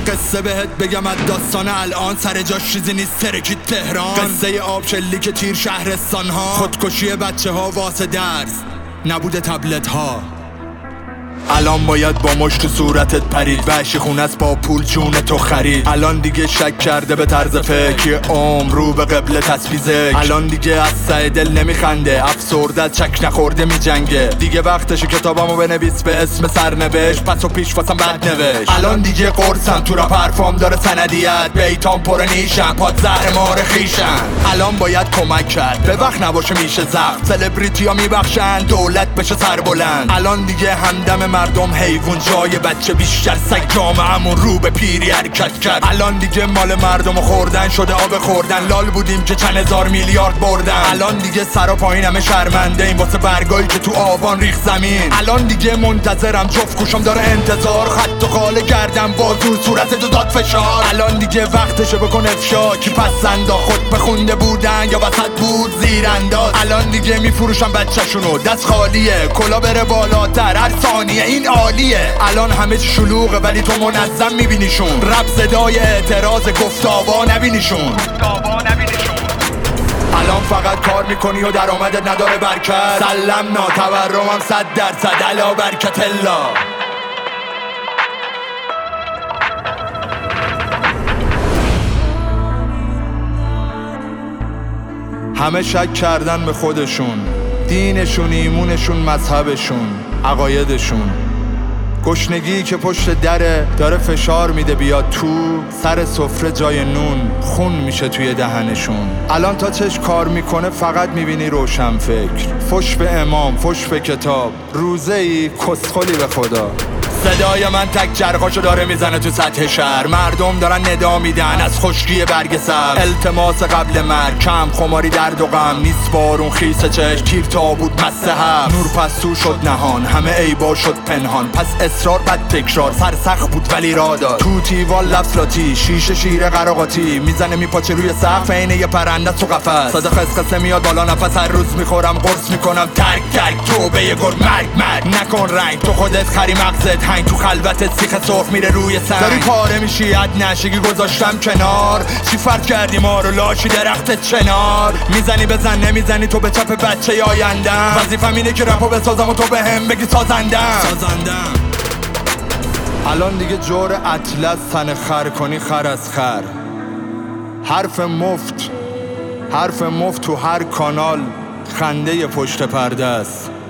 قصه بهت بگم از داستان الان، سر جاش چیزی نیست ترکید تهران. قصه آب شلیک تیر شهرستان ها، خودکشی بچه ها واسه درس، نبوده تبلت ها. الان باید با مشت صورتت پرید، وحشی خونه است با پول جون تو خرید. الان دیگه شک کرده به طرز فکر، عمر رو به قبل تسبیزک. الان دیگه از سعی دل نمیخنده، افسرده از چک نخورده میجنگه. دیگه وقتشه کتابامو بنویس به اسم سرنوشت، پس و پیش واسم بد نوشت. الان دیگه قرصم تو را پرفام داره سندیت، بیتام پر نیشم پاد زهر مار خیشن. الان باید کمک کرد به وقت نباشه میشه زخم، سلبریتی ها میبخشن دولت بشه سربلند. الان دیگه همدم مردم حیوان جای بچه بیشتر، سگ جامعه‌مون رو به پیری حرکت کرد. الان دیگه مال مردم خوردن شده آب خوردن، لال بودیم که چند هزار میلیارد بردن. الان دیگه سر و پایین همه شرمنده این واسه برگایی که تو آبان ریخ زمین. الان دیگه منتظرم جفت گوشم داره انتظار، خط و خاله کردم بازور صورت دو داد فشار. الان دیگه وقتشه بکن افشا، کی پسندا خود بخونده بودن یا وسط بود زیرانداز. الان دیگه میفروشم بچه‌شونو دست خالیه، کلا بره بالاتر هر ثانیه این عالیه. الان همه چی شلوغه ولی تو منظم میبینیشون، رپ صدای اعتراض گفتابا نبینیشون. الان فقط کار میکنی و درآمدت نداره برکت، سلم تورمم 100% علا برکت الله. همه شک کردن به خودشون، دینشون، ایمونشون، مذهبشون، عقایدشون. گشنگی که پشت دره داره فشار میده بیاد تو، سر سفره جای نون خون میشه توی دهنشون. الان تا چش کار میکنه فقط میبینی روشن فکر، فش به امام، فش به کتاب، روزه ای کسخلی به خدا. صدای من تک جرقاشو داره میزنه تو سطح شهر، مردم دارن ندا میدن از خشکی برگ سبز. التماس قبل مرگ، کم خماری درد و غم، نیست بارون خیس چشم، کیر تابوت مسته هفت. نور پس تو شد نهان، همه عیبا شد پنهان، پس اصرار بد تکرار، سرسخت بود ولی را داد. تو تیوال لفلاتی، شیشه شیر قراقاتی، میزنه میپاچه روی سقف عین یه پرنده تو قفس. صدا خسخسه میاد بالا نفس، هر روز میخورم قرص میکنم ترک توبه یه گرگ مرگ نکن رنگ، تو خودت خری مغزت تو خلوتت سیخ سرخ میره روی سنگ. داری پاره میشی اد نشگی گذاشتم کنار، چی فرق کردی ما رو لاشی درخت چنار. میزنی بزن نمیزنی تو به چپ بچه آیندم، وظیفم اینه که رپو بسازم و تو به هم بگی سازندم. الان دیگه جور اطلس تن خر کنی خر از خر، حرف مفت تو هر کانال، خنده پشت پرده است.